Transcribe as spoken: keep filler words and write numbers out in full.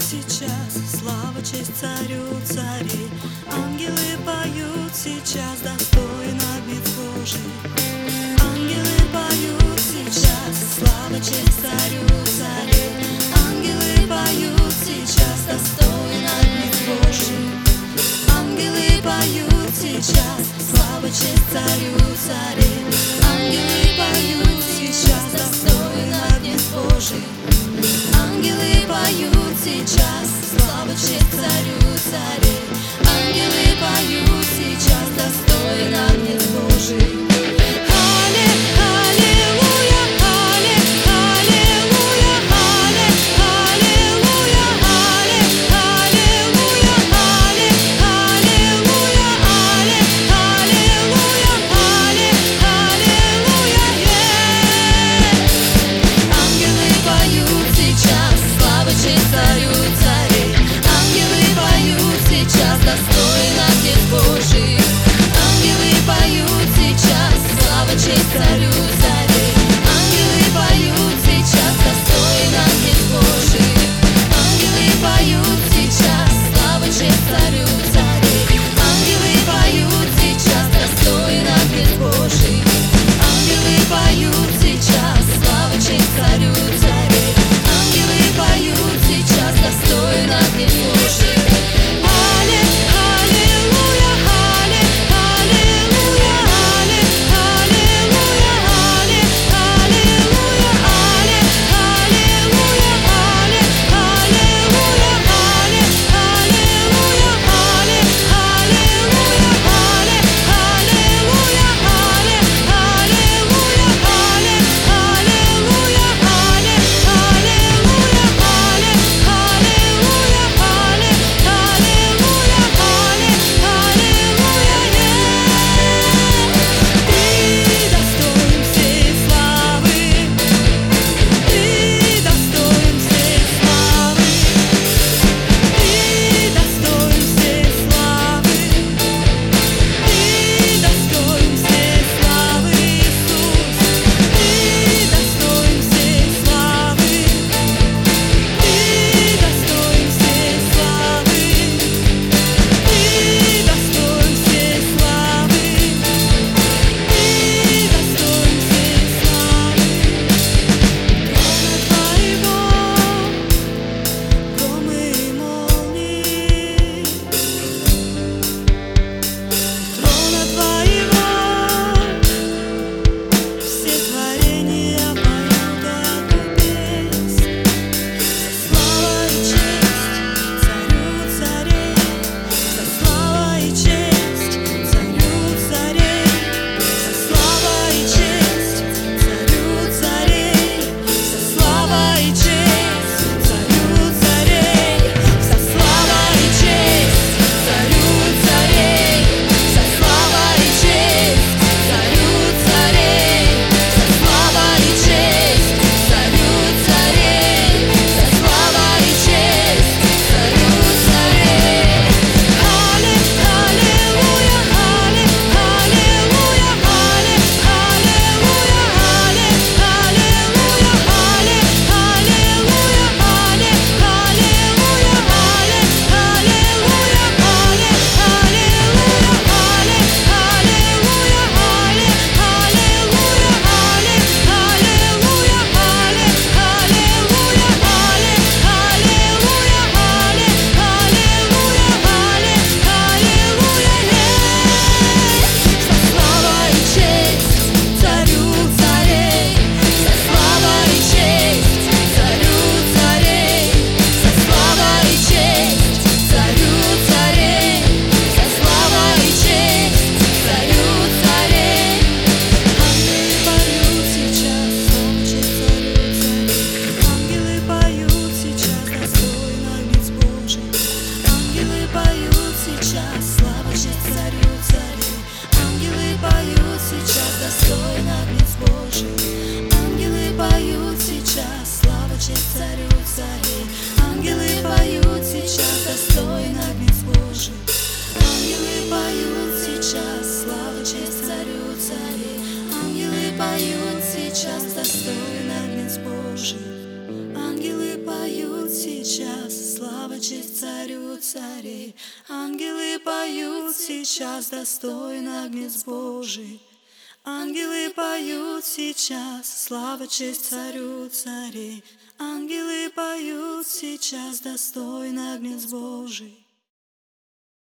сейчас, слава, честь царю царей. Ангелы поют сейчас, достойно огнец Божий. Ангелы поют сейчас, слава, честь царю царей. Ангелы поют сейчас, достойно огнец Божий. Ангелы поют сейчас, слава, честь царю царей. Ангелы поют сейчас, достойно огнец Божий. Ангелы поют сейчас, слава, честь царю царей. Ангелы поют сейчас, достойно огнец Божий. Царю царей, ангелы поют сейчас, достойно огнец Божий. Ангелы поют сейчас, слава, честь царю царей. Ангелы поют сейчас, достойно огнец Божий. Ангелы поют сейчас, слава, честь царю царей. Ангелы поют сейчас, достойно огнец Божий. Поют сейчас, достойно огнец Божий. Ангелы поют сейчас, слава, честь царю царей. Ангелы поют сейчас, достойно гнец Божий. Ангелы поют сейчас, слава, честь царю царей. Ангелы поют сейчас, достойно гнец Божий.